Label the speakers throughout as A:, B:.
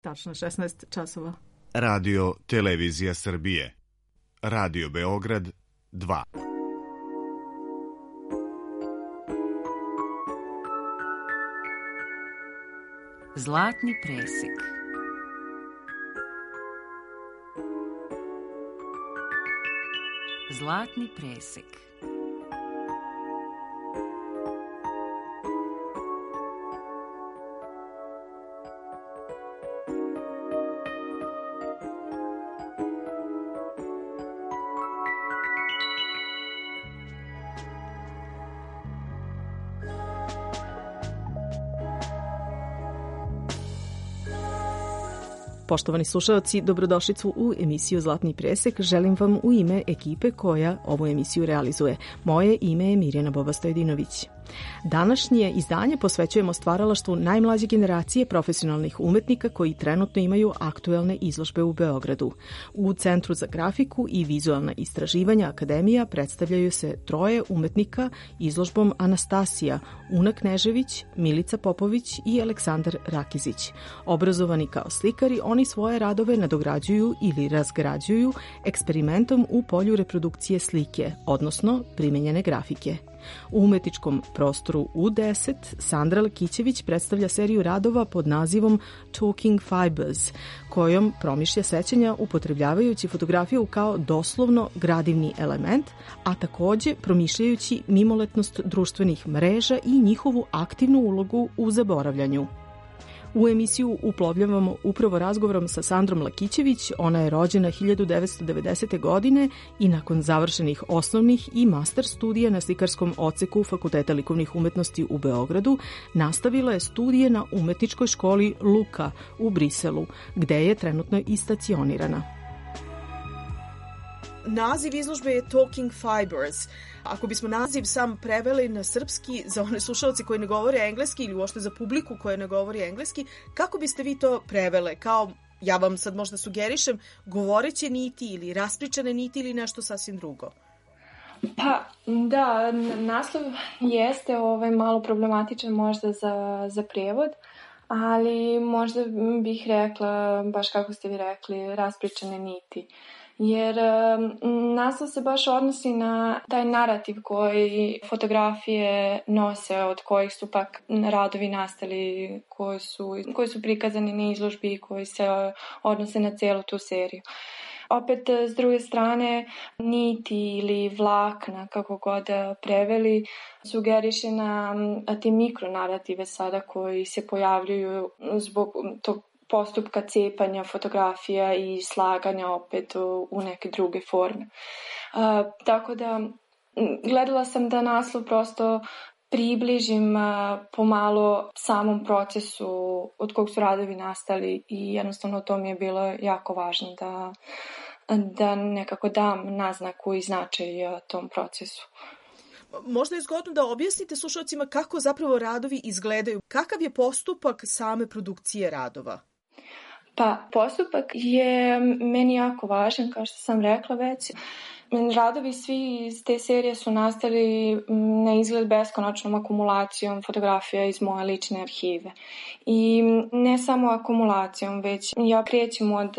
A: Tačno 16 časova.
B: Radio Televizija Srbije. Radio Beograd 2.
C: Zlatni presek. Zlatni presek.
A: Poštovani slušalci, dobrodošlicu u emisiju Zlatni presek. Želim vam u ime ekipe koja ovu emisiju realizuje. Moje ime je Mirjana Boba-Stojedinović. Današnje izdanje posvećujemo stvaralaštvu najmlađe generacije profesionalnih umetnika koji trenutno imaju aktuelne izložbe u Beogradu. U Centru za grafiku i vizualna istraživanja Akademija predstavljaju se troje umetnika izložbom Anastasija, Una Knežević, Milica Popović i Aleksandar Rakizić. Obrazovani kao slikari, oni svoje radove nadograđuju ili razgrađuju eksperimentom u polju reprodukcije slike, odnosno primenjene grafike. U umetničkom prostoru U10 Sandra Lekićević predstavlja seriju radova pod nazivom Talking Fibers, kojom promišlja sećanja upotrebljavajući fotografiju kao doslovno gradivni element, a takođe promišljajući mimoletnost društvenih mreža i njihovu aktivnu ulogu u zaboravljanju. U emisiju uplovljavamo upravo razgovorom sa Sandrom Lekićević. Ona je rođena 1990. godine i nakon završenih osnovnih i master studija na slikarskom odseku Fakulteta likovnih umetnosti u Beogradu nastavila je studije na umetničkoj školi Luka u Briselu, gde je trenutno i stacionirana. Naziv izložbe je Talking Fibers. Ako bismo naziv sam preveli na srpski za one slušalci koji ne govore engleski ili uopšte za publiku koja ne govori engleski, kako biste vi to prevele? Kao, ja vam sad možda sugerišem, govoreće niti ili raspričane niti ili nešto sasvim drugo?
D: Pa da, naslov jeste malo problematičan možda za prevod, ali možda bih rekla, baš kako ste vi rekli, raspričane niti. Jer naslov se baš odnosi na taj narativ koji fotografije nose, od kojih su pak radovi nastali, koji su prikazani na izložbi i koji se odnose na celu tu seriju. Opet, s druge strane, niti ili vlakna, kako god preveli, sugeriše na te mikronarative sada koji se pojavljuju zbog tog postupka cepanja fotografija i slaganja opet u neke druge forme. Tako da gledala sam da naslov prosto približim pomalo samom procesu od kog su radovi nastali i jednostavno to mi je bilo jako važno da nekako dam naznaku i značaj tom procesu.
A: Možda je zgodno da objasnite slušalcima kako zapravo radovi izgledaju. Kakav je postupak same produkcije radova?
D: Pa, postupak je meni jako važan, kao što sam rekla već. Radovi svi iz te serije su nastali na izgled beskonačnom akumulacijom fotografija iz moje lične arhive. I ne samo akumulacijom, već ja krećem od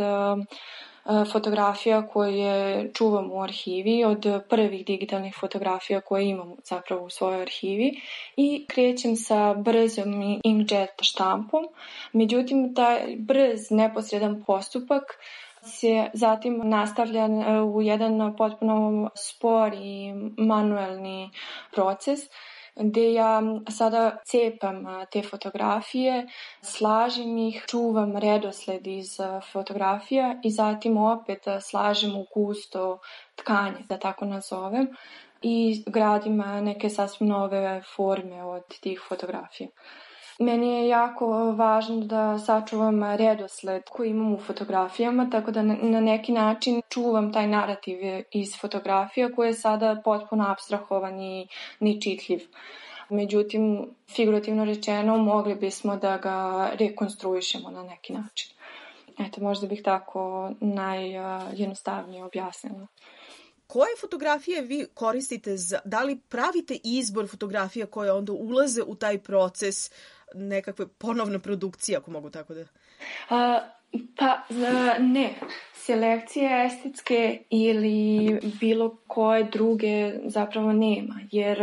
D: fotografija koje čuvam u arhivi, od prvih digitalnih fotografija koje imam zapravo u svojoj arhivi i krećem sa brzom inkjet štampom. Međutim, taj brz, neposredan postupak se zatim nastavlja u jedan potpuno spor i manuelni proces gde ja sada cepam te fotografije, slažem ih, čuvam redosled iz fotografija i zatim opet slažem u gusto tkanje, da tako nazovem, i gradim neke sasvim nove forme od tih fotografija. Meni je jako važno da sačuvam redosled koji imam u fotografijama, tako da na neki način čuvam taj narativ iz fotografija koji je sada potpuno apstrahovan i nečitljiv. Međutim, figurativno rečeno, mogli bismo da ga rekonstruišemo na neki način. Eto, možda bih tako najjednostavnije objasnila.
A: Koje fotografije vi koristite? Da li pravite izbor fotografija koje onda ulaze u taj proces nekakve ponovne produkcije, ako mogu tako da
D: Ne. Selekcije estetske ili bilo koje druge zapravo nema, jer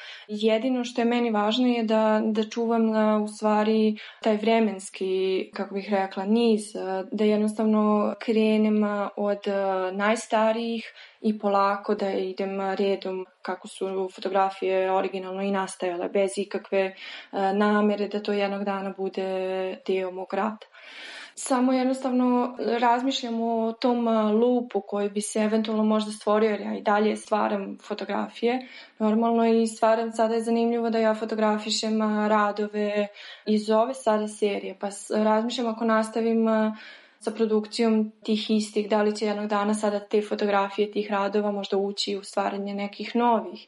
D: jedino što je meni važno je da čuvam u stvari taj vremenski, kako bih rekla, niz, da jednostavno krenem od najstarijih i polako da idem redom kako su fotografije originalno i nastajale, bez ikakve namere da to jednog dana bude deo mog rada. Samo jednostavno razmišljam o tom lupu koji bi se eventualno možda stvorio, jer ja i dalje stvaram fotografije. Normalno i stvaram, sada je zanimljivo da ja fotografišem radove iz ove sada serije, pa razmišljam ako nastavim sa produkcijom tih istih, da li će jednog dana sada te fotografije tih radova možda ući u stvaranje nekih novih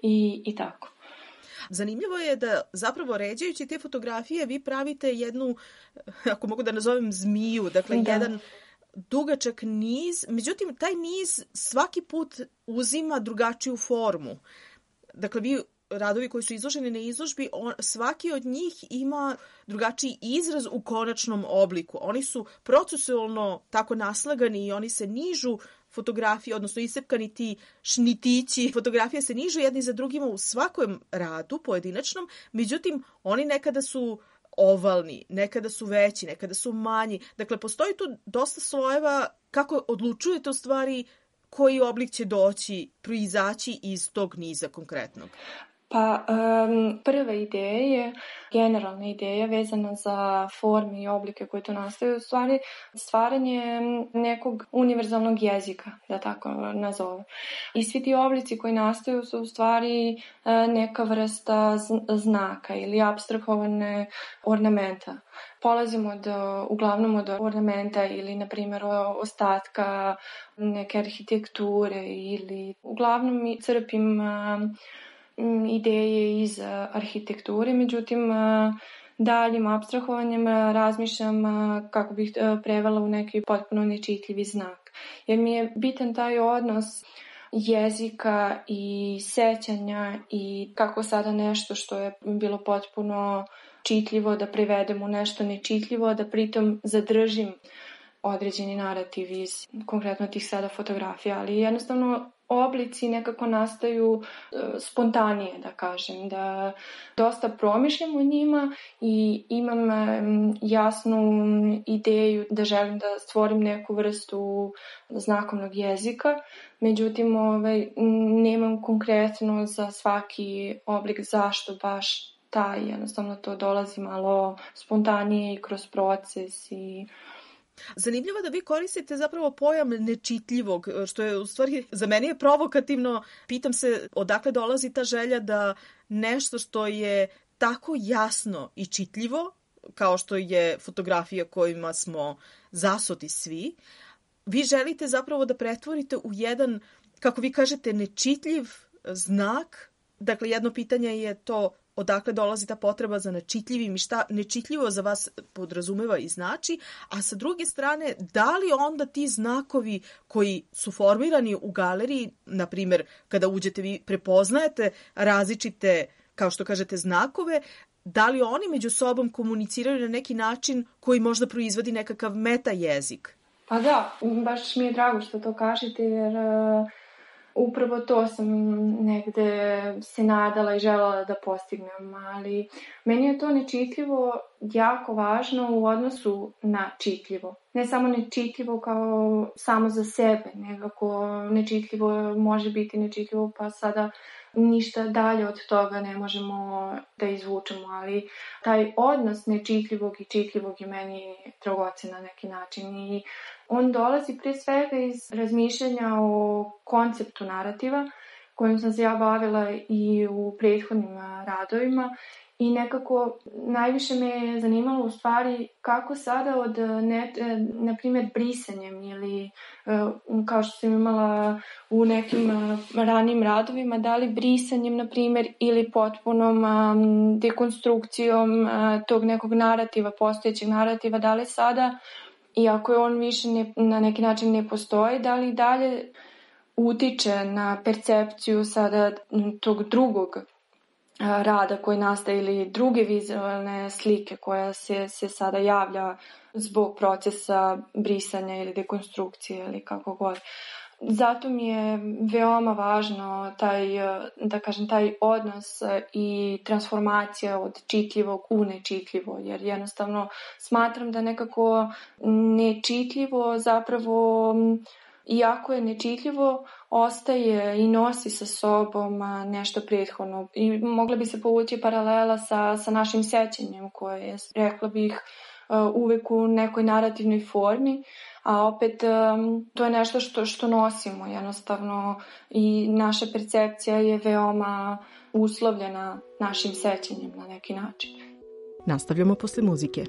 D: i tako.
A: Zanimljivo je da zapravo ređajući te fotografije vi pravite jednu, ako mogu da nazovem, zmiju, dakle jedan dugačak niz, međutim taj niz svaki put uzima drugačiju formu. Dakle, vi radovi koji su izloženi na izložbi, svaki od njih ima drugačiji izraz u konačnom obliku. Oni su procesualno tako naslagani i oni se nižu fotografije, odnosno iscepkani ti šnitići. Fotografije se nižu jedni za drugima u svakom radu pojedinačnom, međutim oni nekada su ovalni, nekada su veći, nekada su manji. Dakle, postoji tu dosta slojeva kako odlučujete u stvari koji oblik će proizaći iz tog niza konkretnog.
D: Pa prva ideja je, generalna ideja vezana za forme i oblike koje tu nastaju, u stvari stvaranje nekog univerzalnog jezika, da tako nazovem. I svi ti oblici koji nastaju su u stvari neka vrsta znaka ili apstrahovane ornamenta. Polazimo uglavnom od ornamenta ili, na primjer, ostatka neke arhitekture ili uglavnom crpim ideje iz arhitekture, međutim daljim apstrahovanjem razmišljam kako bih prevela u neki potpuno nečitljivi znak. Jer mi je bitan taj odnos jezika i sećanja i kako sada nešto što je bilo potpuno čitljivo da prevedem u nešto nečitljivo, da pritom zadržim određeni narativ iz konkretno tih sada fotografija, ali jednostavno oblici nekako nastaju spontanije, da kažem, da dosta promišljam o njima i imam jasnu ideju da želim da stvorim neku vrstu znakovnog jezika, međutim nemam konkretno za svaki oblik zašto baš taj, jednostavno to dolazi malo spontanije i kroz proces i
A: Zanimljivo da vi koristite zapravo pojam nečitljivog, što je u stvari za mene je provokativno. Pitam se odakle dolazi ta želja da nešto što je tako jasno i čitljivo, kao što je fotografija kojima smo zasuti svi, vi želite zapravo da pretvorite u jedan, kako vi kažete, nečitljiv znak. Dakle, jedno pitanje je to odakle dolazi ta potreba za nečitljivim i šta nečitljivo za vas podrazumeva i znači, a sa druge strane, da li onda ti znakovi koji su formirani u galeriji, na primjer, kada uđete vi prepoznajete različite, kao što kažete, znakove, da li oni među sobom komuniciraju na neki način koji možda proizvodi nekakav meta jezik?
D: Pa da, baš mi je drago što to kažete, jer upravo to sam negde se nadala i želela da postignem, ali meni je to nečitljivo jako važno u odnosu na čitljivo. Ne samo nečitljivo kao samo za sebe, nego nečitljivo može biti nečitljivo pa sada ništa dalje od toga ne možemo da izvučemo, ali taj odnos nečitljivog i čitljivog je meni dragocen na neki način i on dolazi prije svega iz razmišljanja o konceptu narativa kojim sam se ja bavila i u prethodnim radovima i nekako najviše me je zanimalo u stvari kako sada od, na primjer, brisanjem ili kao što sam imala u nekim ranijim radovima, da li brisanjem, na primjer, ili potpunom dekonstrukcijom tog nekog narativa, postojećeg narativa, da li sada, iako je on više na neki način ne postoji, da li dalje utiče na percepciju sada tog drugog rada koji nastaje ili druge vizualne slike koja se sada javlja zbog procesa brisanja ili dekonstrukcije ili kako god. Zato mi je veoma važno taj odnos i transformacija od čitljivog u nečitljivo, jer jednostavno smatram da nekako nečitljivo zapravo, iako je nečitljivo, ostaje i nosi sa sobom nešto prethodno. I mogla bi se povući paralela sa našim sećanjem koje je, rekla bih, uvek u nekoj narativnoj formi, a opet to je nešto što nosimo jednostavno i naša percepcija je veoma uslovljena našim sećanjem na neki način.
A: Nastavljamo posle muzike.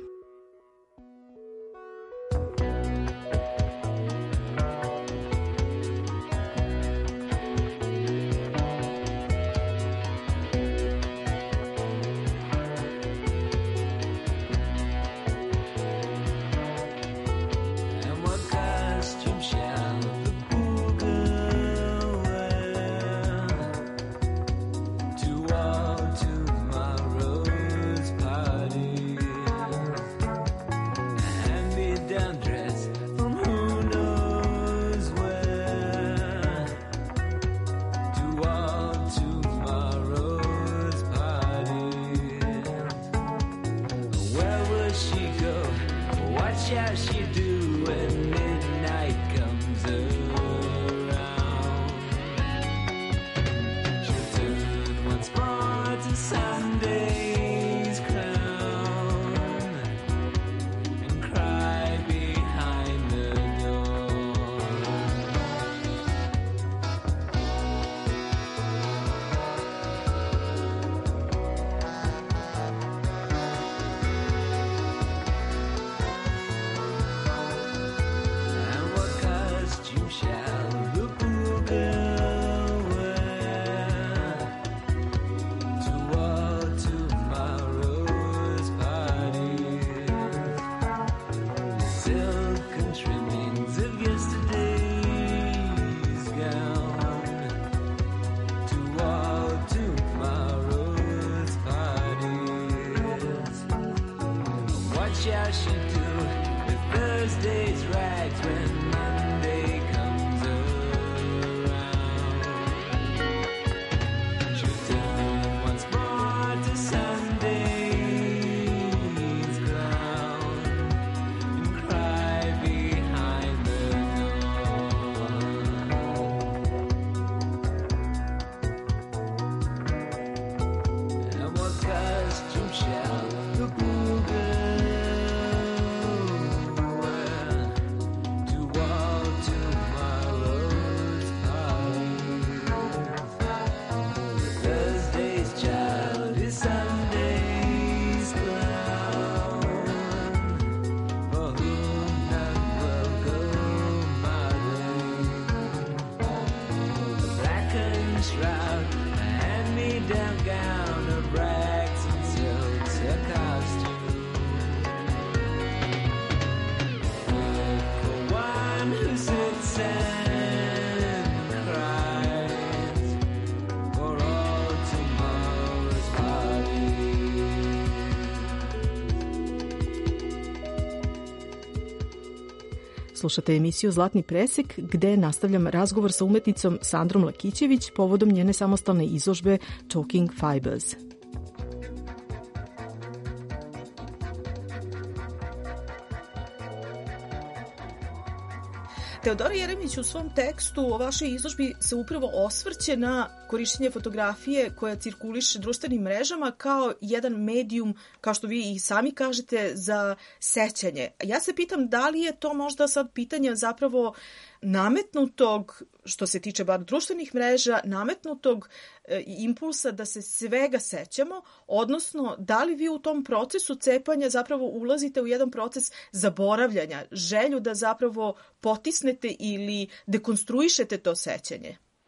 A: Slušate emisiju Zlatni presek, gde nastavljam razgovor sa umetnicom Sandrom Lakićević povodom njene samostalne izložbe Talking Fibers. Teodora Jeremić u svom tekstu o vašoj izložbi se upravo osvrće na korišćenje fotografije koja cirkuliše društvenim mrežama kao jedan medijum, kao što vi i sami kažete, za sećanje. Ja se pitam da li je to možda sad pitanje zapravo nametnutog, što se tiče bar društvenih mreža, nametnutog impulsa da se svega sećamo, odnosno da li vi u tom procesu cepanja zapravo ulazite u jedan proces zaboravljanja, želju da zapravo potisnete ili dekonstruišete to sećanje?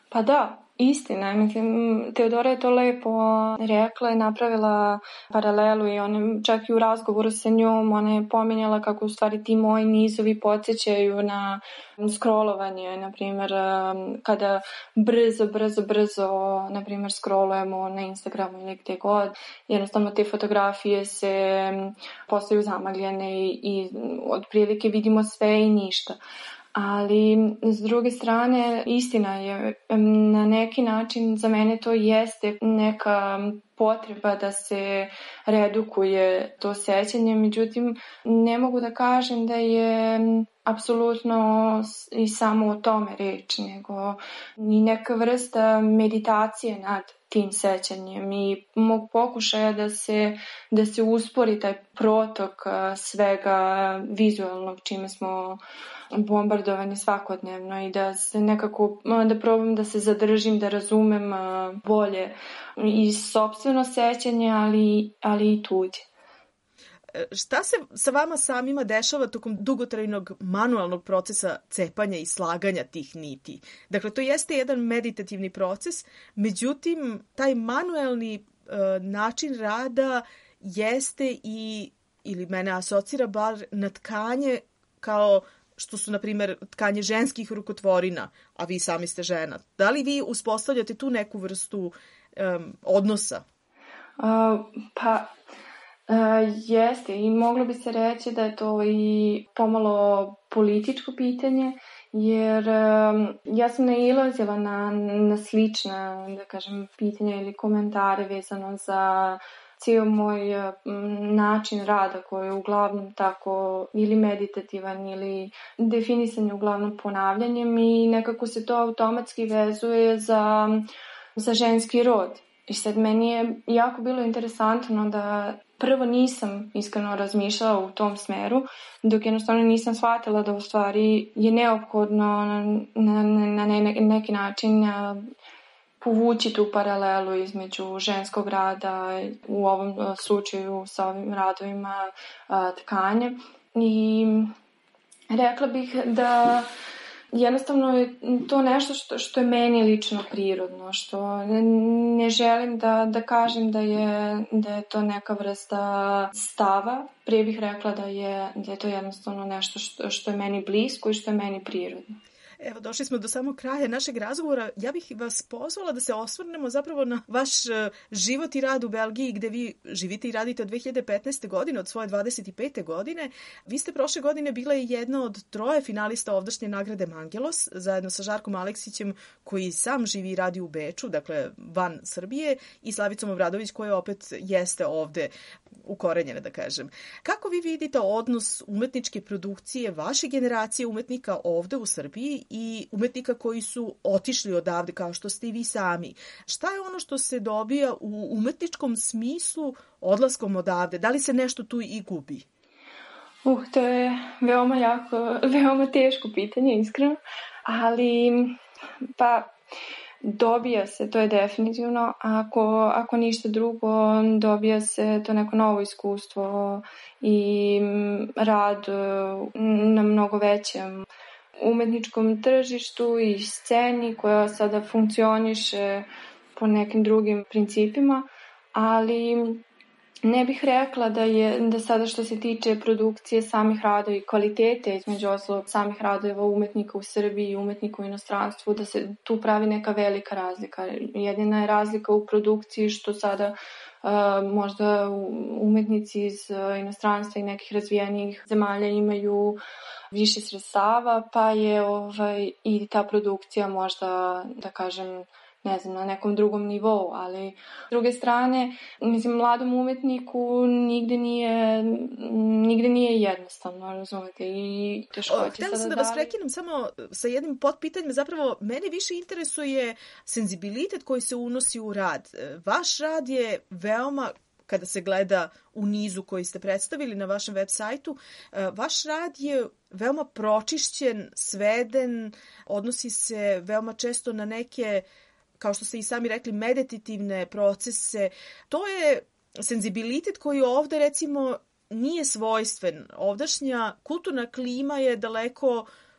D: Pa da, istina. Mislim, Teodora je to lepo rekla i napravila paralelu i ona čak i u razgovoru sa njom, ona je pominjala kako u stvari ti moji nizovi podsjećaju na scrollovanje, na primjer, kada brzo, na primjer, scrollujemo na Instagramu ili gdje god, jednostavno te fotografije se postaju zamagljene i otprilike vidimo sve i ništa. Ali, s druge strane, istina je, na neki način za mene to jeste neka potreba da se redukuje to sećanje, međutim, ne mogu da kažem da je apsolutno i samo o tome reč, nego i neka vrsta meditacije nad tim sećanjem i mog pokušaja da se uspori taj protok svega vizualnog čime smo bombardovani svakodnevno i da se nekako, da probam da se zadržim, da razumem bolje i sopstveno sećanje, ali i tuđe.
A: Šta se sa vama samima dešava tokom dugotrajnog manualnog procesa cepanja i slaganja tih niti? Dakle, to jeste jedan meditativni proces, međutim, taj manuelni način rada jeste ili mene asocira bar na tkanje kao što su, na primjer, tkanje ženskih rukotvorina, a vi sami ste žena. Da li vi uspostavljate tu neku vrstu odnosa?
D: Jeste i moglo bi se reći da je to i pomalo političko pitanje, jer ja sam nailazila na slična, da kažem, pitanja ili komentare vezano za cijel moj način rada koji je uglavnom tako ili meditativan ili definisan je uglavnom ponavljanjem i nekako se to automatski vezuje za ženski rod. I sad meni je jako bilo interesantno da prvo nisam iskreno razmišljala u tom smeru, dok jednostavno nisam shvatila da u stvari je neophodno na neki način povući tu paralelu između ženskog rada, u ovom slučaju sa ovim radovima tkanja. I rekla bih da jednostavno je to nešto što je meni lično prirodno, što ne želim da kažem da je to neka vrsta stava. Prije bih rekla da je to jednostavno nešto što je meni blisko i što je meni prirodno.
A: Evo, došli smo do samog kraja našeg razgovora. Ja bih vas pozvala da se osvrnemo zapravo na vaš život i rad u Belgiji, gde vi živite i radite od 2015. godine, od svoje 25. godine. Vi ste prošle godine bila i jedna od 3 finalista ovdašnje nagrade Mangelos, zajedno sa Žarkom Aleksićem, koji sam živi i radi u Beču, dakle van Srbije, i Slavicom Obradović, koja opet jeste ovde ukorenjena, da kažem. Kako vi vidite odnos umetničke produkcije vaše generacije umetnika ovde u Srbiji i umetnika koji su otišli odavde, kao što ste i vi sami? Šta je ono što se dobija u umetničkom smislu odlaskom odavde? Da li se nešto tu i gubi?
D: To je veoma teško pitanje, iskreno, ali dobija se, to je definitivno. Ako ništa drugo, dobija se to neko novo iskustvo i rad na mnogo većem umetničkom tržištu i sceni koja sada funkcioniše po nekim drugim principima, ali ne bih rekla da sada što se tiče produkcije samih radova i kvalitete, između ostalog samih radova umetnika u Srbiji i umetnika u inostranstvu, da se tu pravi neka velika razlika. Jedina je razlika u produkciji što sada možda umetnici iz inostranstva i nekih razvijenih zemalja imaju više sredstava, pa je i ta produkcija možda, da kažem, ne znam, na nekom drugom nivou, ali s druge strane, mislim, mladom umetniku nigde nije jednostavno, razumete, i teškoće.
A: Htela sam da vas prekinem samo sa jednim potpitanjem, zapravo mene više interesuje senzibilitet koji se unosi u rad. Vaš rad je veoma, kada se gleda u nizu koji ste predstavili na vašem web sajtu, vaš rad je veoma pročišćen, sveden, odnosi se veoma često na neke, kao što ste i sami rekli, meditativne procese. To je senzibilitet koji ovde, recimo, nije svojstven. Ovdašnja kulturna klima je daleko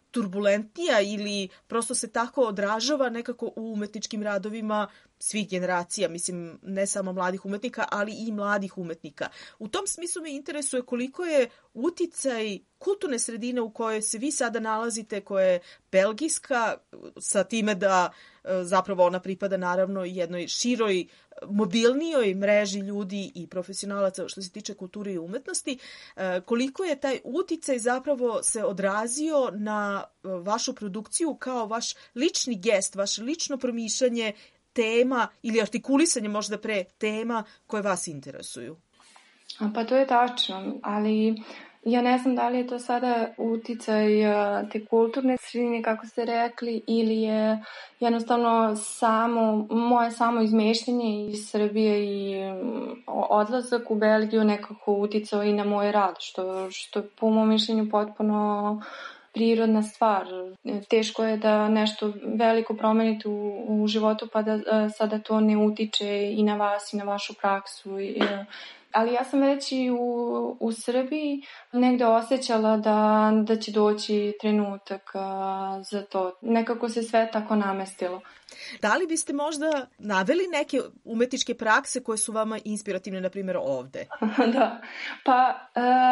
A: turbulentnija ili prosto se tako odražava nekako u umetničkim radovima svih generacija, mislim ne samo mladih umetnika, ali i mladih umetnika. U tom smislu me interesuje koliko je uticaj kulturne sredine u kojoj se vi sada nalazite, koja je belgijska, sa time da zapravo ona pripada naravno jednoj široj, mobilnijoj mreži ljudi i profesionalaca što se tiče kulture i umetnosti, koliko je taj uticaj zapravo se odrazio na vašu produkciju kao vaš lični gest, vaše lično promišljanje tema ili artikulisanje možda pre tema koje vas interesuju?
D: Pa to je tačno, ali ja ne znam da li je to sada uticaj te kulturne sredine, kako ste rekli, ili je jednostavno moje samo izmeštenje iz Srbije i odlazak u Belgiju nekako uticao i na moj rad, što po mom mišljenju potpuno prirodna stvar. Teško je da nešto veliko promenite u životu pa da sada to ne utiče i na vas i na vašu praksu. Ali ja sam već i u Srbiji negde osjećala da će doći trenutak za to. Nekako se sve tako namestilo.
A: Da li biste možda naveli neke umetničke prakse koje su vama inspirativne, na primjer ovde?
D: Da, pa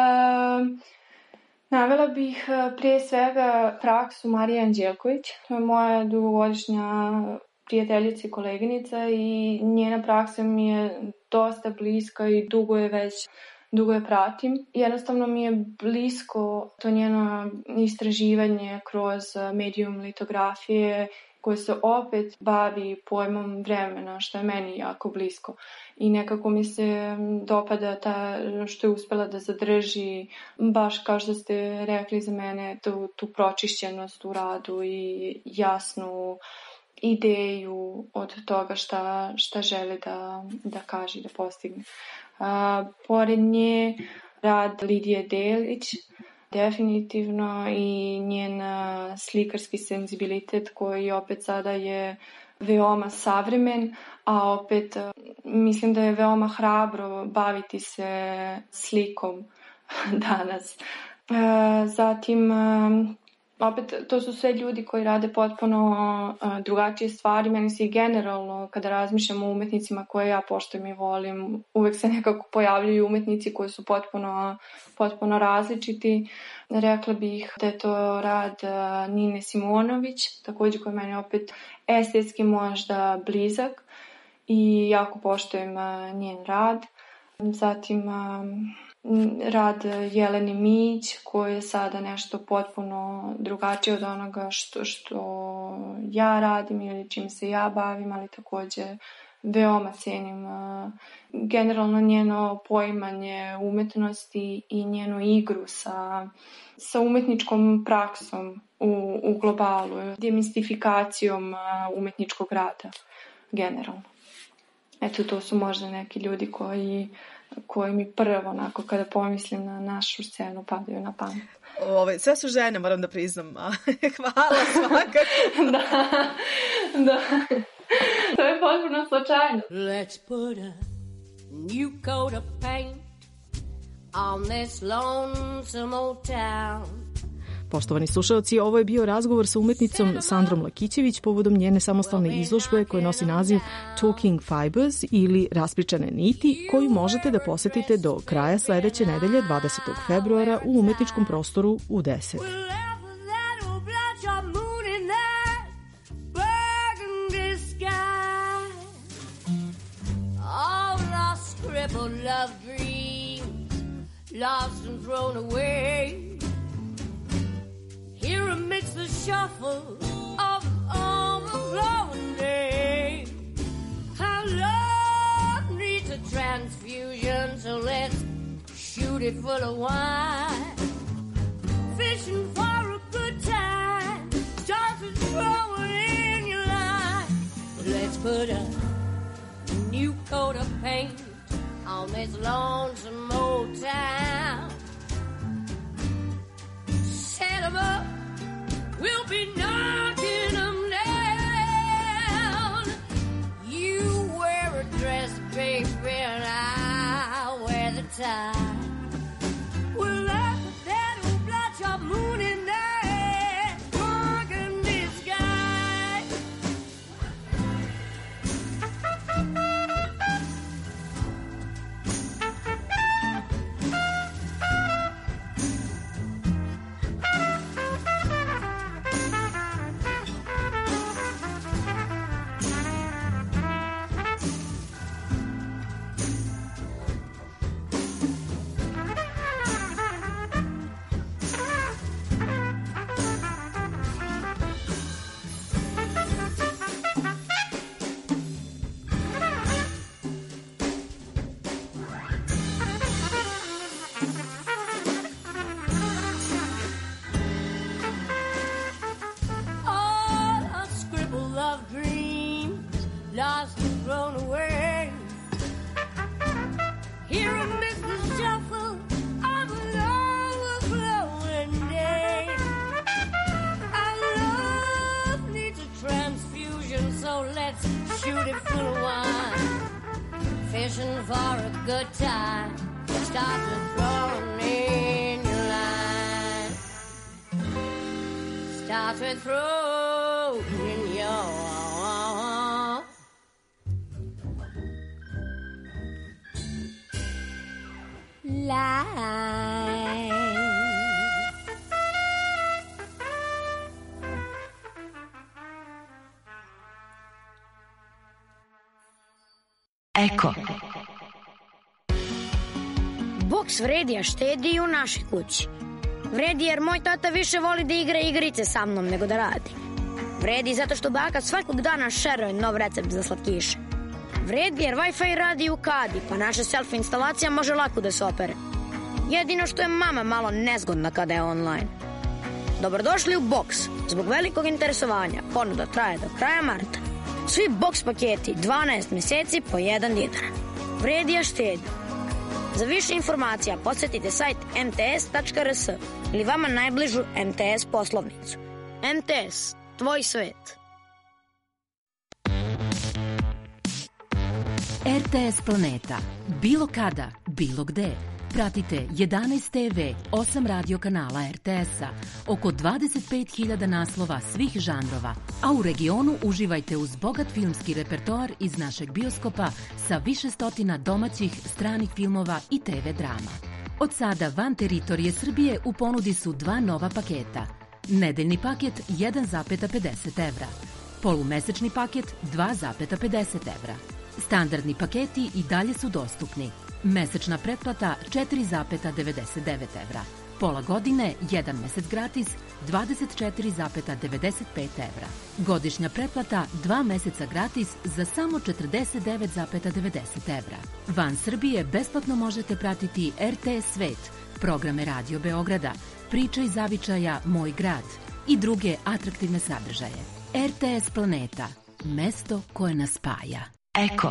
D: navela bih prije svega praksu Marije Anđelković. To je moja dugogodišnja prijateljica i koleginica i njena praksa mi je dosta bliska i dugo je pratim. Jednostavno mi je blisko to njeno istraživanje kroz medijum litografije koje se opet bavi pojmom vremena, što je meni jako blisko. I nekako mi se dopada što je uspela da zadrži, baš kao što ste rekli za mene, tu pročišćenost u radu i jasnu ideju od toga šta žele da kaže, da postigne. Pored nje rad Lidije Delić, definitivno, i njen slikarski senzibilitet koji opet sada je veoma savremen, a opet mislim da je veoma hrabro baviti se slikom danas. Zatim opet, to su sve ljudi koji rade potpuno drugačije stvari. Meni se i generalno, kada razmišljam o umetnicima koje ja poštujem i volim, uvek se nekako pojavljuju umetnici koji su potpuno različiti. Rekla bih da je to rad Nine Simonović, također koji meni opet estetski možda blizak i jako poštujem njen rad. Zatim rad Jelene Mić, koji je sada nešto potpuno drugačije od onoga što ja radim ili čim se ja bavim, ali također veoma cenim generalno njeno poimanje umetnosti i njenu igru sa umetničkom praksom u globalu, demistifikacijom umetničkog rada generalno. Eto, to su možda neki ljudi koji mi prvo, onako, kada pomislim na našu scenu, padaju na pamet.
A: Sve su žene, moram da priznam. Hvala svakako.
D: Da. To je potpuno slučajno.
E: Let's put a new coat of paint on this lonesome old town.
A: Poštovani slušalci, ovo je bio razgovor sa umetnicom Sandrom Lakićević povodom njene samostalne izložbe koja nosi naziv Talking Fibers ili Raspričane niti, koju možete da posetite do kraja sledeće nedelje 20. februara u umetničkom prostoru u 10.
E: Lost and thrown away. Here amidst the shuffle of overflowing day. How love needs a transfusion, so let's shoot it full of wine. Fishing for a good time, start to throw it in your line. Let's put a new coat of paint on this lonesome old town. Set 'em up, we'll be knocking 'em down. You wear a dress, baby, and I'll wear the tie. We'll laugh at that old blotch of moon in there. good time. Start to throwing in your line. Start to throw in your line.
C: Eko.
F: Boks vredi, a štedi i u našoj kući. Vredi jer moj tata više voli da igra igrice sa mnom nego da radi. Vredi zato što baka svakog dana šeruje nov recept za slatkiše. Vredi jer Wi-Fi radi u kadi, pa naša selfie instalacija može lako da se opere. Jedino što je mama malo nezgodna kada je online. Dobrodošli u Boks. Zbog velikog interesovanja ponuda traje do kraja marta. Svi Boks paketi 12 meseci po 1 dinar. Vredi, a štedi. Za više informacija posjetite sajt mts.rs ili vama najbližu MTS poslovnicu. MTS, tvoj svet.
G: RTS Planeta. Bilo kada, bilo gde. Pratite 11 TV, 8 radio kanala RTS-a, oko 25.000 naslova svih žanrova, a u regionu uživajte uz bogat filmski repertoar iz našeg bioskopa sa više stotina domaćih, stranih filmova i TV drama. Od sada van teritorije Srbije u ponudi su 2 nova paketa. Nedeljni paket 1,50 evra, polumesečni paket 2,50 evra. Standardni paketi i dalje su dostupni. Mesečna pretplata 4,99 evra. Pola godine, 1 mesec gratis, 24,95 evra. Godišnja pretplata 2 meseca gratis za samo 49,90 evra. Van Srbije besplatno možete pratiti RTS Svet, programe Radio Beograda, Priče iz zavičaja Moj grad i druge atraktivne sadržaje. RTS Planeta, mesto koje nas spaja.
C: Eko.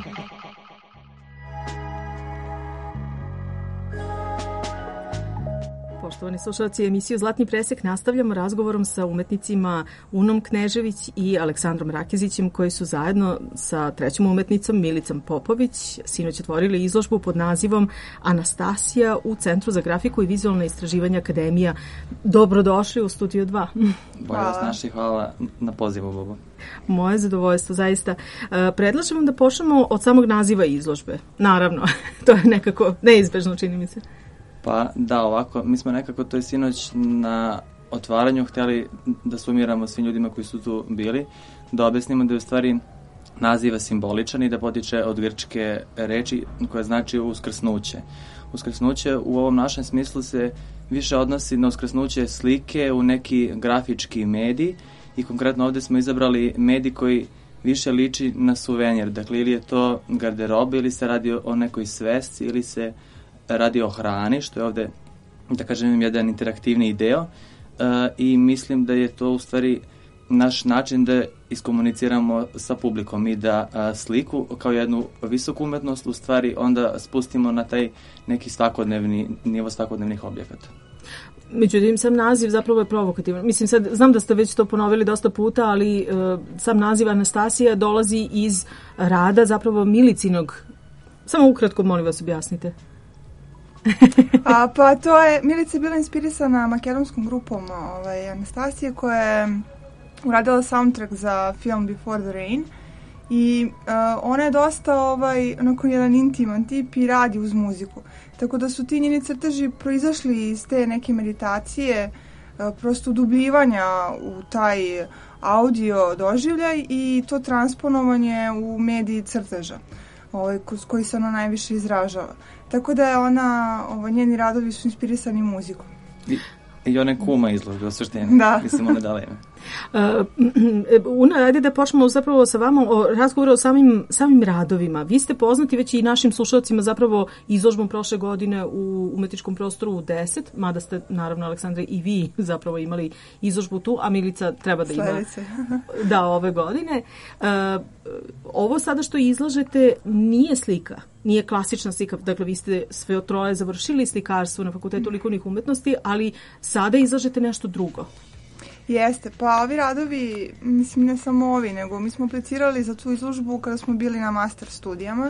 A: Poštovani slušalci, emisiju Zlatni presek nastavljamo razgovorom sa umetnicima Unom Knežević i Aleksandrom Rakezićem, koji su zajedno sa trećom umetnicom Milicom Popović sinoć otvorili izložbu pod nazivom Anastasija u Centru za grafiku i vizualne istraživanja Akademija. Dobrodošli u Studio 2.
H: Bolje vas naši, hvala na pozivu, Bobo.
A: Moje zadovoljstvo, zaista. Predlažem vam da počnemo od samog naziva izložbe. Naravno, to je nekako neizbežno, čini mi se.
H: Pa da, ovako, mi smo nekako to je sinoć na otvaranju htjeli da sumiramo svim ljudima koji su tu bili, da objasnimo da je u stvari naziva simboličan i da potiče od grčke reči koja znači uskrsnuće. Uskrsnuće u ovom našem smislu se više odnosi na uskrsnuće slike u neki grafički medij i konkretno ovdje smo izabrali medij koji više liči na suvenir. Dakle, ili je to garderoba ili se radi o nekoj svesci ili se radi o hrani, što je ovdje, da kažem, jedan interaktivni deo i mislim da je to u stvari naš način da iskomuniciramo sa publikom i da sliku kao jednu visoku umetnost u stvari onda spustimo na taj neki svakodnevni nivo svakodnevnih objekata.
A: Međutim, sam naziv zapravo je provokativan. Mislim, sad znam da ste već to ponovili dosta puta, ali sam naziv Anastasija dolazi iz rada zapravo Milicinog. Samo ukratko, molim vas, objasnite.
I: Pa to je, Milica je bila inspirisana makedonskom grupom Anastasije koja je uradila soundtrack za film Before the Rain i ona je dosta onako jedan intiman tip i radi uz muziku. Tako da su ti njeni crteži proizašli iz te neke meditacije, prosto udubljivanja u taj audio doživljaj i to transponovanje u mediji crteža. Kroz koji se ona najviše izražava. Tako da je ona, njeni radovi su inspirisani muzikom.
H: I one kuma izložbe, u suštini.
I: Da.
H: Mislim, one dale ime.
A: Una, ajde da počnemo zapravo sa vama o razgovoru o samim radovima. Vi ste poznati već i našim slušalcima zapravo izložbom prošle godine u umetničkom prostoru u 10, mada ste, naravno, Aleksandre, i vi zapravo imali izložbu tu, a Milica treba da ima da ove godine. Ovo sada što izlažete nije slika, nije klasična slika, dakle vi ste sve troje završili slikarstvo na Fakultetu likovnih umetnosti, ali sada izlažete nešto drugo.
I: Jeste, pa ovi radovi, mislim ne samo ovi, nego mi smo aplicirali za tu izložbu kada smo bili na master studijama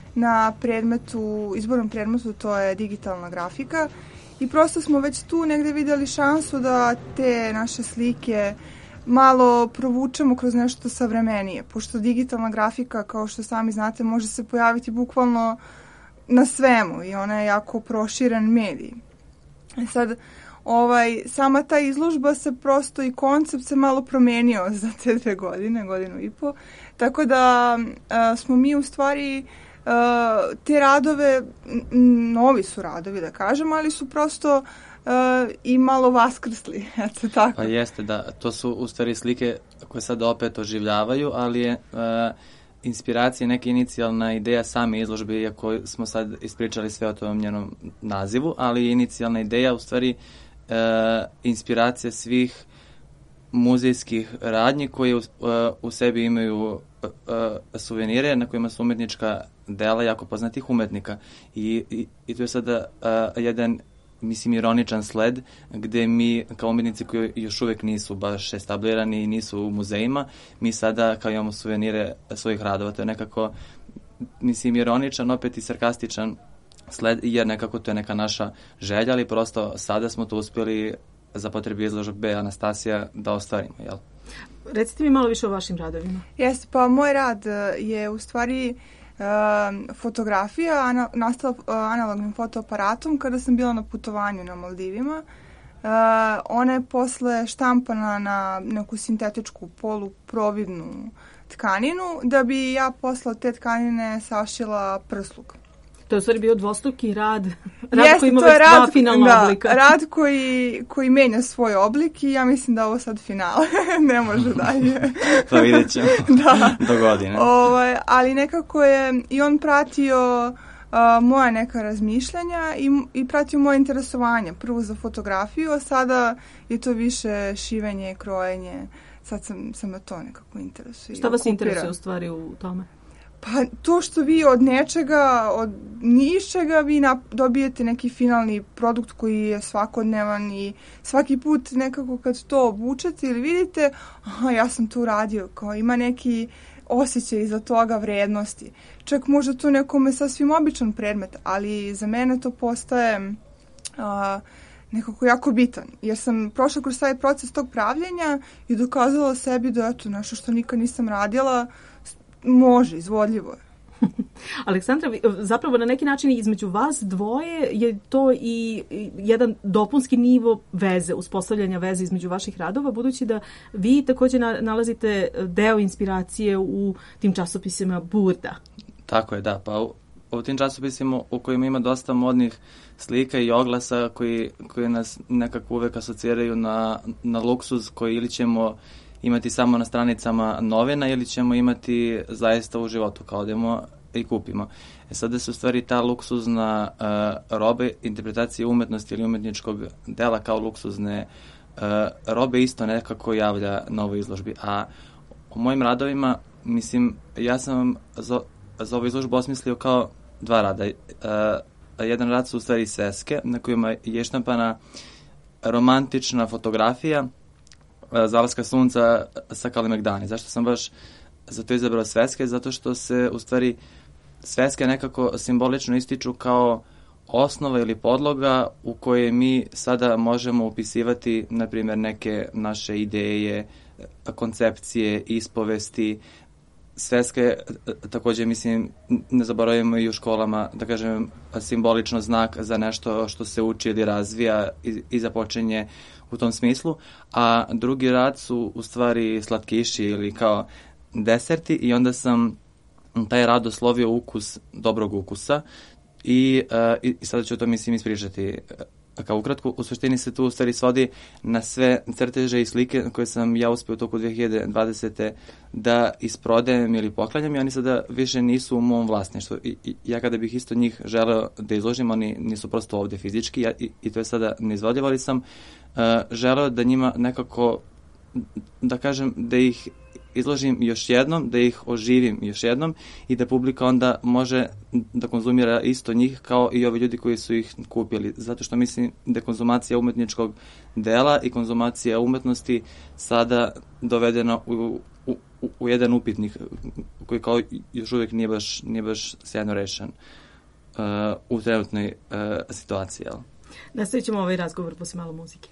I: na izbornom predmetu, to je digitalna grafika. I prosto smo već tu negde vidjeli šansu da te naše slike malo provučemo kroz nešto savremenije, pošto digitalna grafika, kao što sami znate, može se pojaviti bukvalno na svemu i ona je jako proširen medij. Sad, sama ta izložba se prosto i koncept se malo promenio za te 2 godine, 1.5 godine. Tako da smo mi u stvari te radove, novi su radovi da kažem, ali su prosto i malo vaskrsli, eto tako.
H: Pa jeste, da, to su u stvari slike koje sad opet oživljavaju, ali je inspiracija, neka inicijalna ideja same izložbe, iako smo sad ispričali sve o tom njenom nazivu, ali je inicijalna ideja u stvari inspiracija svih muzejskih radnji koje u sebi imaju suvenire na kojima su umetnička dela jako poznatih umetnika. I to je sada jedan, mislim, ironičan sled gde mi kao umetnici koji još uvek nisu baš establirani i nisu u muzejima, mi sada kao imamo suvenire svojih radova. To je nekako, mislim, ironičan, opet i sarkastičan sled, jer nekako to je neka naša želja, ali prosto sada smo to uspjeli za potrebe izložbe Anastasija da ostvarimo, jel?
A: Recite mi malo više o vašim radovima.
I: Jeste, pa moj rad je u stvari fotografija nastala analognim fotoaparatom kada sam bila na putovanju na Maldivima. Ona je posle štampana na neku sintetičku poluprovidnu tkaninu, da bi ja posle te tkanine sašila prsluk.
A: To je u stvari bio dvostruki rad koji ima već 2 finalna oblika.
I: Rad koji menja svoj oblik i ja mislim da ovo sad finale, ne može dalje.
H: To vidjet ćemo do godine.
I: Ali nekako je i on pratio moja neka razmišljanja i pratio moje interesovanje. Prvo za fotografiju, a sada je to više šivenje, krojenje. Sad sam na to nekako interesuje.
A: Šta vas interesuje u stvari u tome?
I: Pa to što vi od nečega, od ničega vi dobijete neki finalni produkt koji je svakodnevan i svaki put nekako kad to obučete ili vidite, aha, ja sam to uradio, kao ima neki osjećaj iza toga vrednosti. Čak možda to nekome sasvim običan predmet, ali za mene to postaje nekako jako bitan, jer sam prošla kroz taj proces tog pravljenja i dokazala sebi da eto nešto što nikad nisam radila, može, izvodljivo je.
A: Aleksandra, zapravo na neki način između vas dvoje je to i jedan dopunski nivo veze, uspostavljanja veze između vaših radova, budući da vi također nalazite deo inspiracije u tim časopisima Burda.
H: Tako je, da. Pa u tim časopisima u kojima ima dosta modnih slika i oglasa koji nas nekako uvek asociraju na luksuz koji ili ćemo imati samo na stranicama novina ili ćemo imati zaista u životu, kao odemo i kupimo. Sada se u stvari ta luksuzna robe, interpretacije umetnosti ili umetničkog dela kao luksuzne robe isto nekako javlja na ovoj izložbi. A u mojim radovima, mislim, ja sam za ovu izložbu osmislio kao 2 rada. Jedan rad su u stvari sveske na kojima je štampana romantična fotografija zalaska sunca sa Kalemegdani. Zašto sam baš za to izabrao sveske? Zato što se u stvari sveske nekako simbolično ističu kao osnova ili podloga u kojoj mi sada možemo upisivati, na primjer, neke naše ideje, koncepcije, ispovesti. Sveske također, mislim, ne zaboravimo i u školama, da kažem, simbolično znak za nešto što se uči ili razvija i započinje u tom smislu. A drugi rad su u stvari slatkiši ili kao deserti i onda sam taj rad oslovio ukus dobrog ukusa i sada ću to, mislim, ispričati kao ukratko. U suštini se tu u stvari svodi na sve crteže i slike koje sam ja uspio u toku 2020. da isprodajem ili poklanjam i oni sada više nisu u mom vlasništvu. I ja kada bih isto njih želeo da izložim, oni nisu prosto ovdje fizički i to je sada neizvodljivo, ali sam želeo da njima nekako, da kažem, da ih izložim još jednom, da ih oživim još jednom i da publika onda može da konzumira isto njih kao i ovi ljudi koji su ih kupili. Zato što mislim da je konzumacija umetničkog dela i konzumacija umetnosti sada dovedena u jedan upitnik koji kao još uvijek nije baš sjajno rešen u trenutnoj situaciji. Jel?
A: Nastavit ćemo ovaj razgovor posle malo muzike.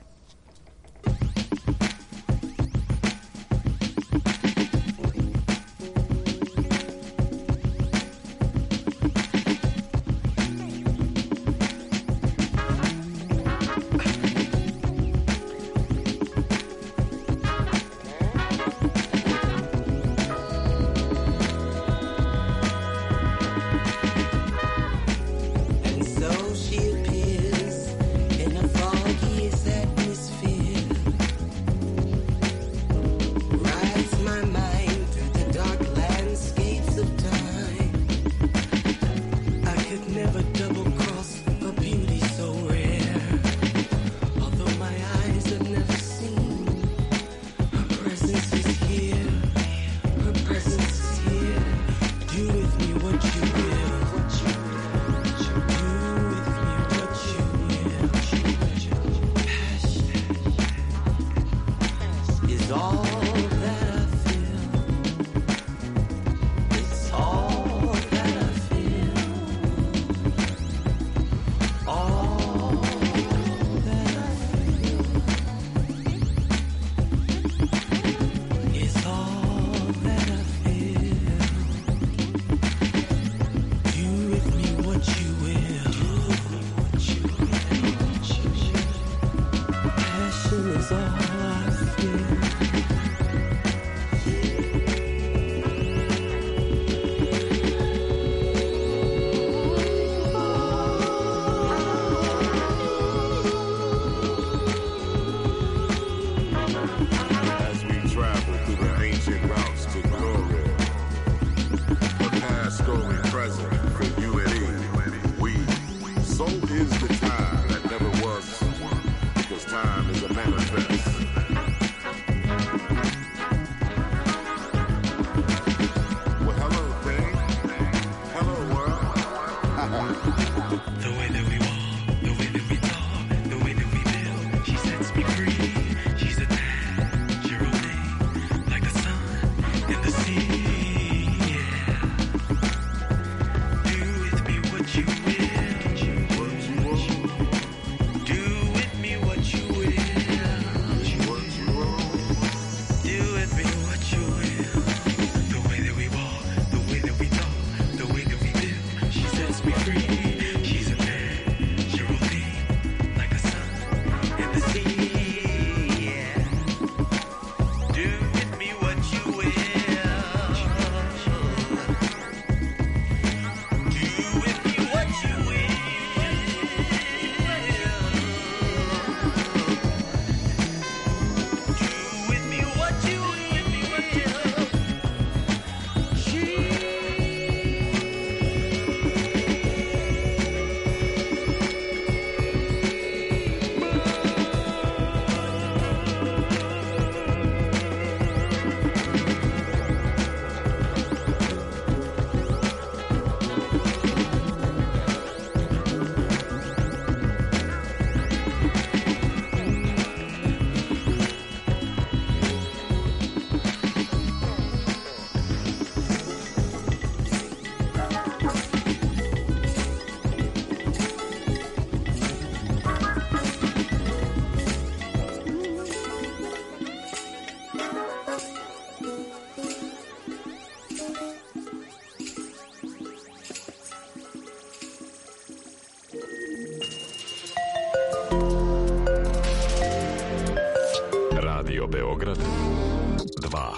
J: Radio Beograd 2.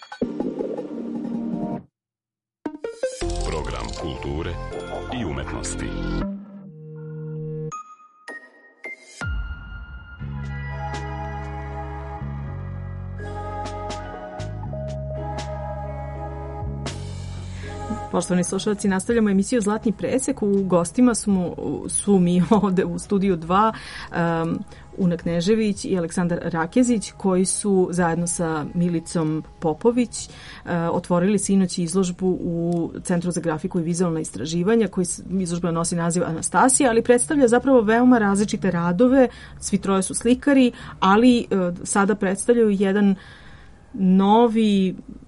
J: Program kulture i umetnosti.
A: Poštovani slušalci, nastavljamo emisiju Zlatni presek. U gostima su mi ovde u studiju 2 Una Knežević i Aleksandar Rakezić, koji su zajedno sa Milicom Popović otvorili sinoć izložbu u Centru za grafiku i vizualna istraživanja, koji izložba nosi naziv Anastasija, ali predstavlja zapravo veoma različite radove. Svi troje su slikari, ali sada predstavljaju jedan novi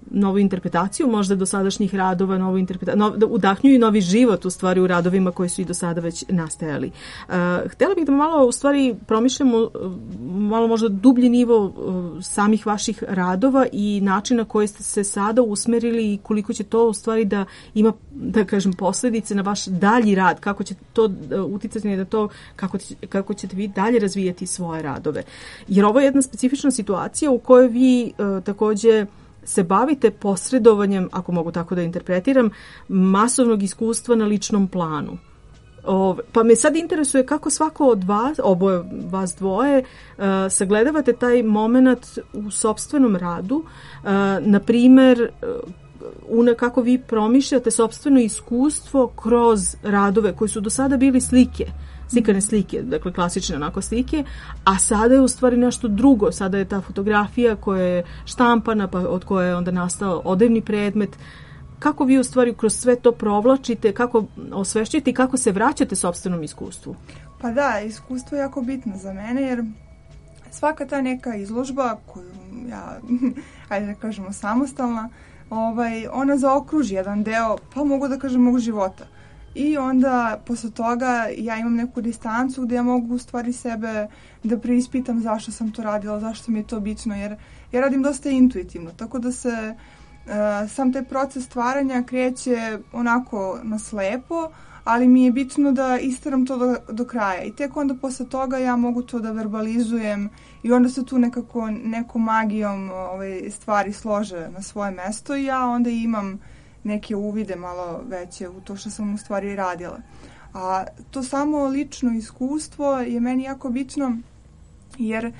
A: novu interpretaciju možda dosadašnjih radova, da udahnjuju novi život u stvari u radovima koji su i do sada već nastajali. Htjela bih da malo u stvari promišljamo malo možda dublji nivo samih vaših radova i načina koji ste se sada usmerili i koliko će to u stvari da ima, da kažem, posljedice na vaš dalji rad, kako će to uticati na to, kako ćete vi dalje razvijati svoje radove. Jer ovo je jedna specifična situacija u kojoj vi također se bavite posredovanjem, ako mogu tako da interpretiram, masovnog iskustva na ličnom planu. Pa me sad interesuje kako svako od vas, oboje vas dvoje, sagledavate taj moment u sopstvenom radu, na primjer, kako vi promišljate sopstveno iskustvo kroz radove koji su do sada bili slikane slike, dakle klasične onako slike, a sada je u stvari nešto drugo. Sada je ta fotografija koja je štampana, pa od koje je onda nastao odevni predmet. Kako vi u stvari kroz sve to provlačite, kako osvešćujete i kako se vraćate sopstvenom iskustvu?
I: Pa da, iskustvo je jako bitno za mene, jer svaka ta neka izložba koju ja, ajde da kažemo samostalna, ona zaokruži jedan deo, pa mogu da kažem, mog života. I onda posle toga ja imam neku distancu gdje ja mogu u stvari sebe da preispitam zašto sam to radila, zašto mi je to bitno, jer ja radim dosta intuitivno, tako da se sam taj proces stvaranja kreće onako na slepo, ali mi je bitno da isteram to do kraja i tek onda posle toga ja mogu to da verbalizujem i onda se tu nekako nekom magijom stvari slože na svoje mesto i ja onda imam neke uvide malo veće u to što sam u stvari radila. A to samo lično iskustvo je meni jako bitno jer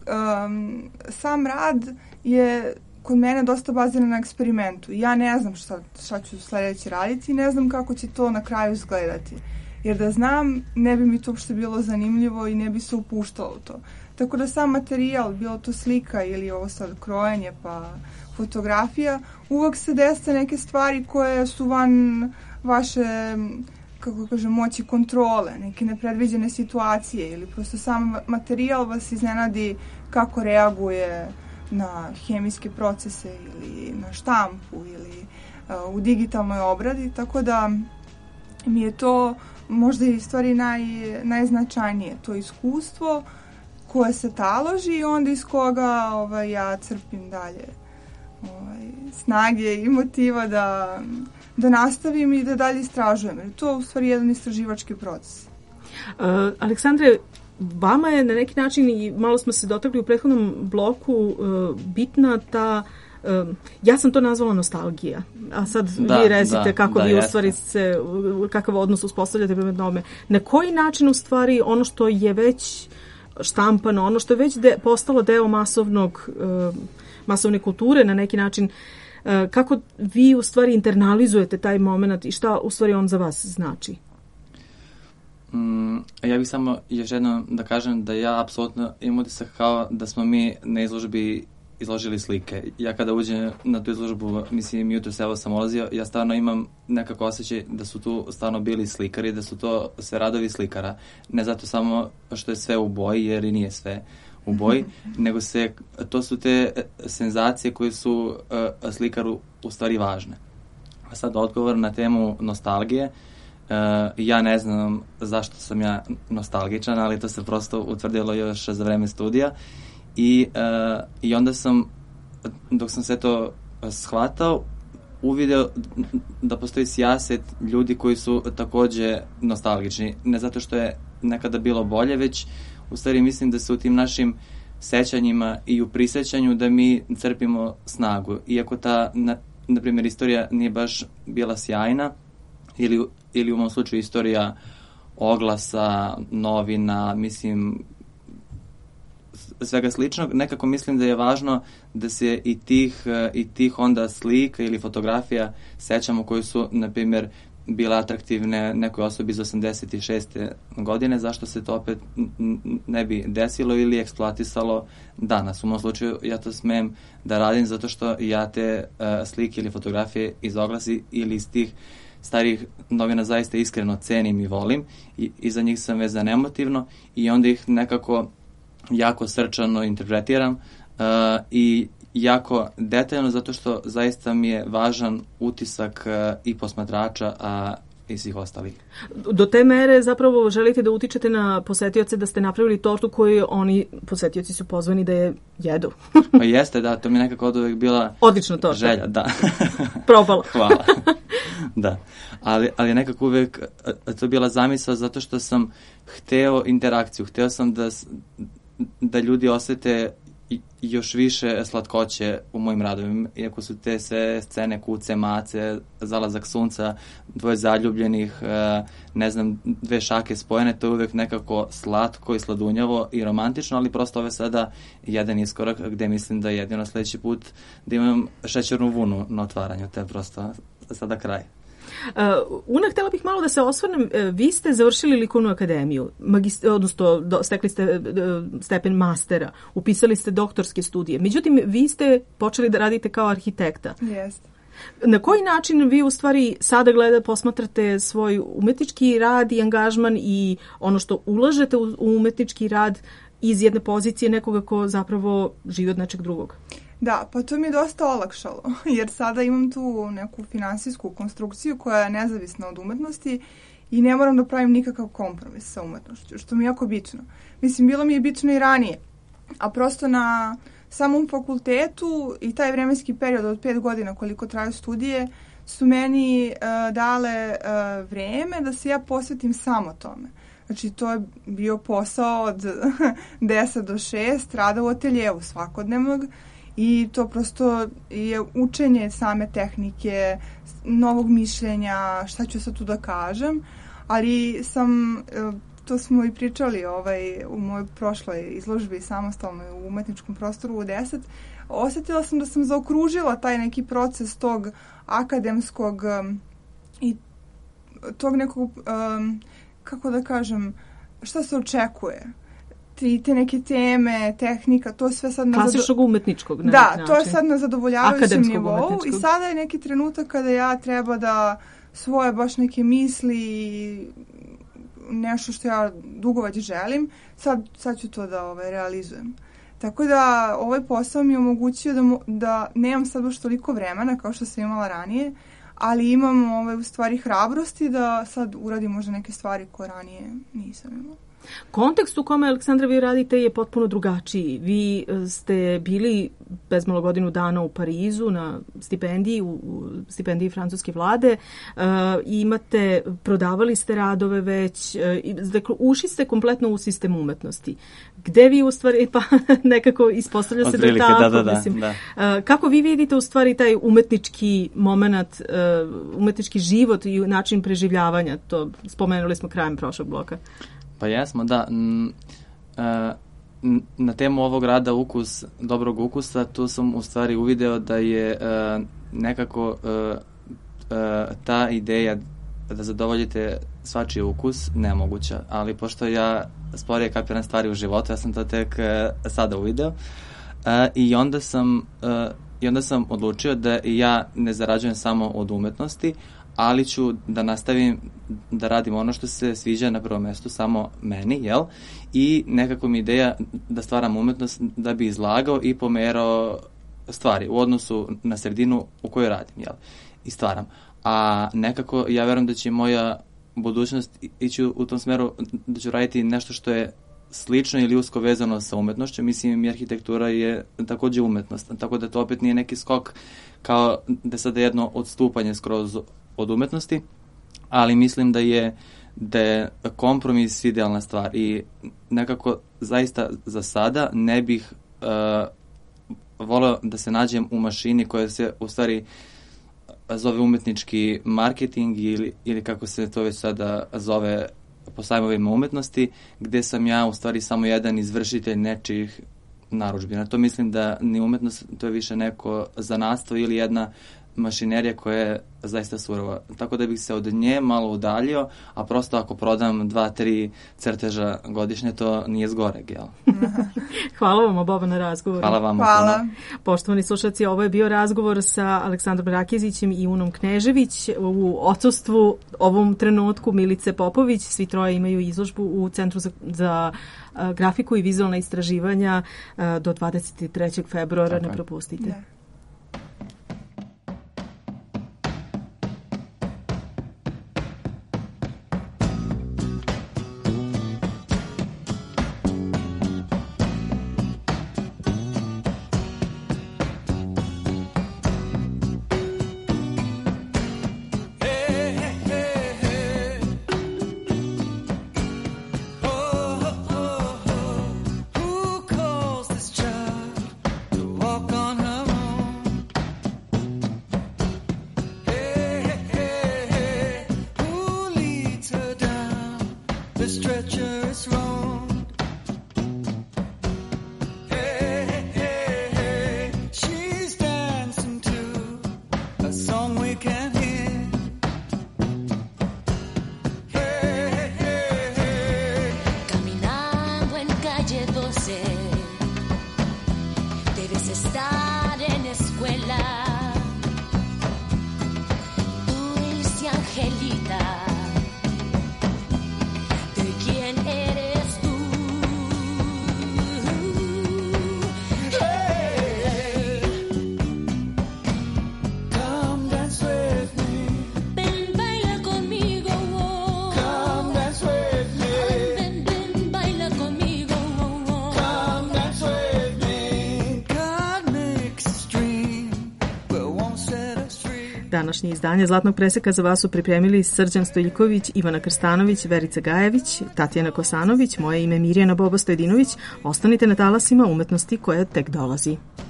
I: sam rad je kod mene dosta baziran na eksperimentu. Ja ne znam šta ću sljedeće raditi i ne znam kako će to na kraju izgledati. Jer da znam, ne bi mi to uopšte bilo zanimljivo i ne bi se upuštalo u to. Tako da sam materijal, bilo to slika ili ovo sad krojenje pa fotografija, uvek se dese neke stvari koje su van vaše, kako kažem, moći kontrole, neke nepredviđene situacije ili prosto sam materijal vas iznenadi kako reaguje na hemijske procese ili na štampu ili u digitalnoj obradi, tako da mi je to možda i stvari najznačajnije, to iskustvo koje se taloži i onda iz koga ja crpim dalje snage i motiva da nastavim i da dalje istražujem. Jer to je u stvari jedan istraživački proces.
A: Aleksandre, vama je na neki način, i malo smo se dotakli u prethodnom bloku, bitna ta, ja sam to nazvala nostalgija, a sad vi recite kako vi u stvari kakav odnos uspostavljate prema tome. Na koji način u stvari ono što je već štampano, ono što je već postalo deo masovne kulture na neki način, kako vi u stvari internalizujete taj moment i šta u stvari on za vas znači?
H: Ja bih samo još jednom da kažem da ja apsolutno imam utisak kao da smo mi na izložbi izložili slike. Ja kada uđem na tu izložbu, mislim, jutros evo sam ulazio, ja stvarno imam nekako osjećaj da su tu stvarno bili slikari, da su to sve radovi slikara. Ne zato samo što je sve u boji, jer i nije sve u boji, nego to su te senzacije koje su slikaru u stvari važne. A sad odgovor na temu nostalgije. Ja ne znam zašto sam ja nostalgičan, ali to se prosto utvrdilo još za vreme studija i onda sam, dok sam sve to shvatao, uvideo da postoji sijaset ljudi koji su također nostalgični. Ne zato što je nekada bilo bolje, već u stvari mislim da se u tim našim sećanjima i u prisjećanju da mi crpimo snagu. Iako ta, na primjer, istorija nije baš bila sjajna, ili u mom slučaju istorija oglasa, novina, mislim, svega sličnog, nekako mislim da je važno da se i tih onda slika ili fotografija sećamo koji su, na primjer, bile atraktivne nekoj osobi iz 86. godine, zašto se to opet ne bi desilo ili eksploatisalo danas. U mom slučaju ja to smem da radim zato što ja te slike ili fotografije iz oglasi ili iz tih starih novina zaista iskreno cenim i volim i za njih sam vezan emotivno i onda ih nekako jako srčano interpretiram i jako detaljno zato što zaista mi je važan utisak i posmatrača, i svih ostalih.
A: Do te mere zapravo želite da utičete na posetioce da ste napravili tortu koju oni, posetioci su pozvani da je jedu.
H: Pa jeste, da, to mi je nekako od uvek bila
A: odlična torta.
H: Želja, da.
A: Probala.
H: Hvala. Da, ali nekako uvek to je bila zamisao zato što sam hteo interakciju, hteo sam da ljudi osete još više slatkoće u mojim radovima, iako su te sve scene kuce, mace, zalazak sunca, dvoje zaljubljenih, ne znam, dve šake spojene, to je uvek nekako slatko i sladunjavo i romantično, ali prosto ovo je sada jedan iskorak gde mislim da jedino sledeći put da imam šećernu vunu na otvaranju, to je prosto sada kraj.
A: Una, htjela bih malo da se osvrnem. Vi ste završili likovnu akademiju, odnosno stekli ste stepen mastera, upisali ste doktorske studije. Međutim, vi ste počeli da radite kao arhitekta.
I: Jeste.
A: Na koji način vi u stvari sada posmatrate svoj umetnički rad i angažman i ono što ulažete u umetnički rad iz jedne pozicije nekoga ko zapravo živi od nečeg drugog?
I: Da, pa to mi je dosta olakšalo, jer sada imam tu neku finansijsku konstrukciju koja je nezavisna od umetnosti i ne moram da pravim nikakav kompromis sa umetnošću, što mi je jako bitno. Mislim, bilo mi je bitno i ranije, a prosto na samom fakultetu i taj vremenski period od 5 godina koliko traju studije su meni dale vreme da se ja posvetim samo tome. Znači, to je bio posao od 10 do 6, rada u ateljevu svakodnevnog, i to prosto je učenje same tehnike, novog mišljenja, šta ću sad tu da kažem, ali to smo i pričali u mojoj prošloj izložbi samostalno u umetničkom prostoru u 10, osjetila sam da sam zaokružila taj neki proces tog akademskog i tog nekog, kako da kažem, šta se očekuje. Te neke teme, tehnika, to sve sad
A: klasičnog umetničkog na
I: da,
A: način.
I: To je sad na zadovoljavajućem nivou i sada je neki trenutak kada ja treba da svoje baš neke misli, nešto što ja dugo već želim, sad ću to da realizujem. Tako da ovaj posao mi je omogućio da nemam sad baš toliko vremena kao što sam imala ranije, ali imam u stvari hrabrosti da sad uradim možda neke stvari koje ranije nisam imala.
A: Kontekst u kome, Aleksandra, vi radite je potpuno drugačiji. Vi ste bili bezmalo godinu dana u Parizu na stipendiji, u stipendiji francuske vlade. Prodavali ste radove već, dakle, ušli ste kompletno u sistem umetnosti. Gde vi u stvari, pa nekako ispostavlja se da tako, mislim. Da. Kako vi vidite u stvari taj umetnički moment, umetnički život i način preživljavanja? To spomenuli smo krajem prošlog bloka.
H: Pa jesmo, da. Na temu ovog rada ukus dobrog ukusa, tu sam u stvari uvideo da je nekako ta ideja da zadovoljite svačiji ukus nemoguća, ali pošto ja sporije kapiram stvari u životu, ja sam to tek sada uvideo i onda sam odlučio da ja ne zarađujem samo od umetnosti, ali ću da nastavim da radim ono što se sviđa na prvom mjestu samo meni, jel? I nekako mi ideja da stvaram umetnost da bi izlagao i pomerao stvari u odnosu na sredinu u kojoj radim, jel? I stvaram. A nekako ja verujem da će moja budućnost ići u tom smeru da ću raditi nešto što je slično ili usko vezano sa umetnošću. Mislim, i arhitektura je također umetnost, tako da to opet nije neki skok kao da sada jedno odstupanje skroz od umetnosti, ali mislim da je kompromis idealna stvar i nekako zaista za sada ne bih voleo da se nađem u mašini koja se u stvari zove umetnički marketing ili kako se to već sada zove po sajmovima umetnosti, gde sam ja u stvari samo jedan izvršitelj nečijih narudžbina. To mislim da ni umetnost, to je više neko zanatstvo ili jedna mašinerija koja je zaista surova. Tako da bih se od nje malo udaljio, a prosto ako prodam 2-3 crteža godišnje, to nije zgoreg, jel?
A: Hvala vam, Boba, na razgovoru.
H: Hvala vam.
I: Hvala.
A: Poštovani slušalci, ovo je bio razgovor sa Aleksandrom Rakezićem i Unom Knežević. U odsustvu ovom trenutku Milice Popović, svi troje imaju izložbu u Centru za grafiku i vizualna istraživanja do 23. februara. Ne propustite. Da. Današnje izdanje Zlatnog preseka za vas su pripremili Srđan Stojiljković, Ivana Krstanović, Verica Gajević, Tatjana Kosanović, moje ime Mirjana Boba Stojedinović. Ostanite na talasima umetnosti koja tek dolazi.